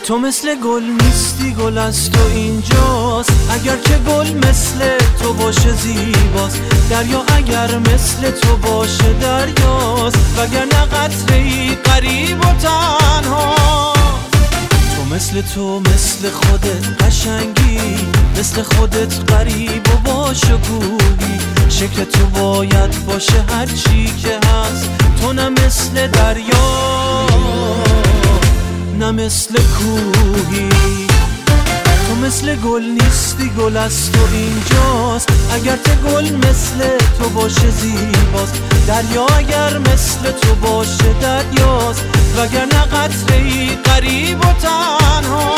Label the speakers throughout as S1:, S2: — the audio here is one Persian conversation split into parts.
S1: تو مثل گل نیستی، گل از تو اینجاست. اگر که گل مثل تو باشه زیباست، دریا اگر مثل تو باشه دریاست، وگرنه قطره‌ای غریب و تنها. تو مثل خودت قشنگی، مثل خودت غریب و باشکوهی. شکل تو باید باشه هر چی که هست، تو نه مثل دریا نه مثل کوهی. تو مثل گل نیستی، گل از تو اینجاست. اگر که گل مثل تو باشه زیباست، دریا اگر مثل تو باشه دریاست، وگرنه قطره‌ای غریب و تنها.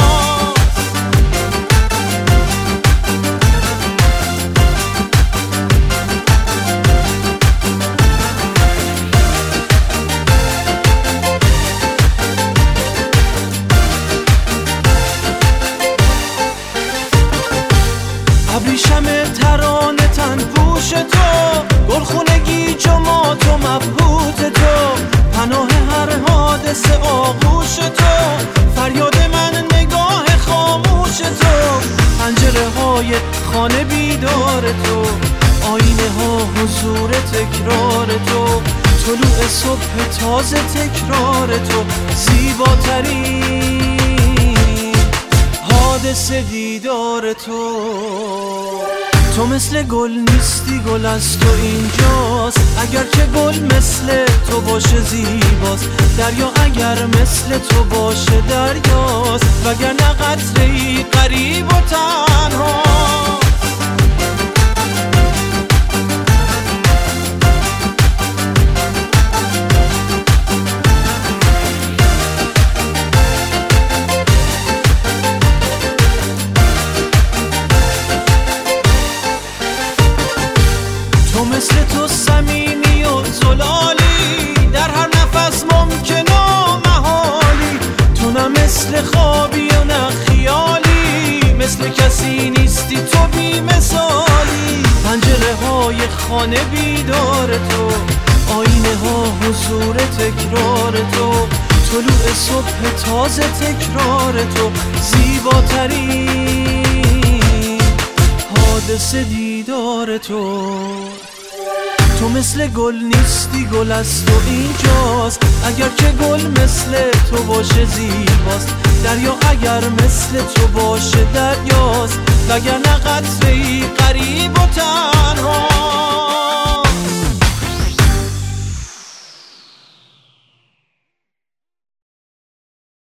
S1: ابریشم ترانه تن پوش تو، گلخونگی جمات و مبهوت تو، پناه هر حادثه آغوش تو، فریاد من نگاه خاموش تو، پنجره های خانه بیدار تو، آینه ها حضور تکرار تو، طلوع صبح تازه تکرار تو، زیباترین حادثه دیدار تو. تو مثل گل نیستی، گل از تو اینجاست. اگر که گل مثل تو باشه زیباست، دریا اگر مثل تو باشه دریاست، وگرنه قطره‌ای غریب و تنها. تو مثل تو صمیمی و زلالی، در هر نفس ممکن و محالی. تو نه مثل خوابی و نه خیالی، مثل کسی نیستی تو بی مثالی. پنجره های خانه بیدار تو، آینه ها حضور تکرار تو، طلوع صبح تازه تکرار تو، زیباترین حادثه دیدار تو. تو مثل گل نیستی، گل از تو اینجاست. اگر که گل مثل تو باشه زیباست، دریا اگر مثل تو باشه دریاست، وگرنه قطره‌ای غریب و